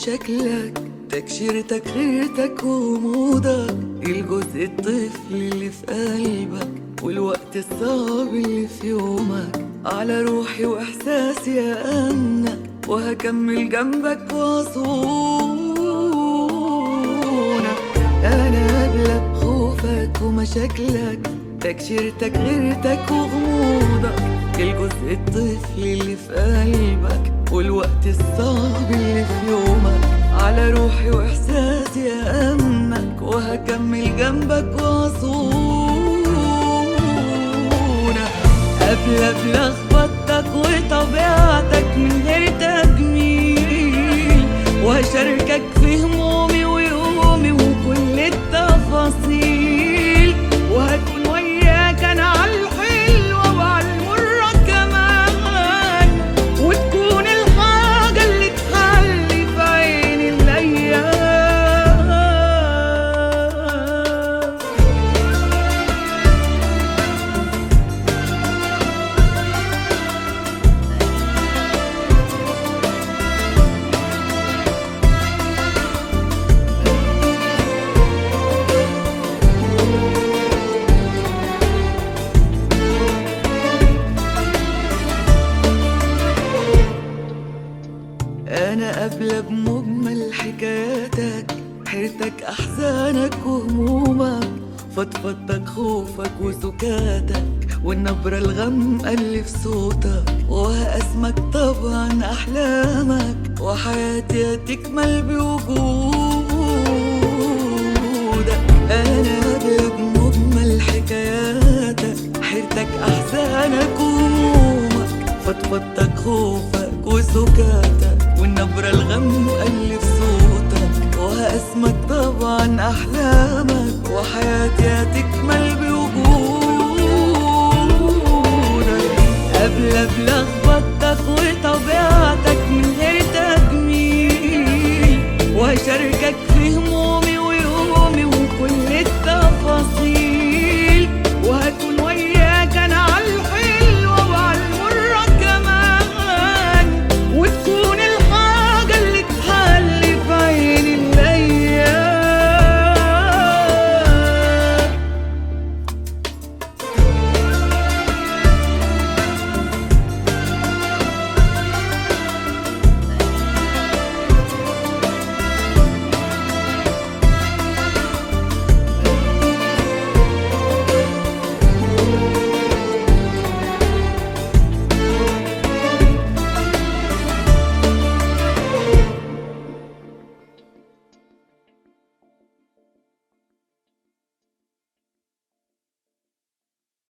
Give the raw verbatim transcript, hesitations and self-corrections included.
ومشاكلك، تكشيرتك غيرتك وغموضك، الجزء الطفل اللي في قلبك والوقت الصعب اللي في يومك، على روحي واحساسي أأمنك وهكمل جنبك واصونك. انا قبلك خوفك ومشاكلك، تكشيرتك غيرتك وغموضك، الجزء الطفل اللي في قلبك والوقت الصعب اللي في يومك، على روحي واحساسي أأمنك وهكمل جنبك واصونك. قبل بلخبطتك وطبيعتك من غير تجميل، وهشاركك في همومي ويومي وكل التفاصيل، وهكون وياك انا عالحلوة وعالمرة كمان، وتكون الحاجة اللي تحلي في عين الأيام. أنا قبل بمجمل حكاياتك، حيرتك أحزانك وهمومك، فضفضتك خوفك وسكاتك، والنبرة الغامقة اللي في صوتك، وهقسمك طبعا أحلامك، وحياتي هتكمل بوجودك. أنا قبل بمجمل حكاياتك، حيرتك أحزانك وهمومك، فضفضتك خوفك وسكاتك، والنبرة الغامقة اللي في صوتك، وهقسمك طبعا أحلامك، وحياتي هتكمل بوجودك. قبل بلخبطتك وطبيعتك من غير تجميل، وهشاركك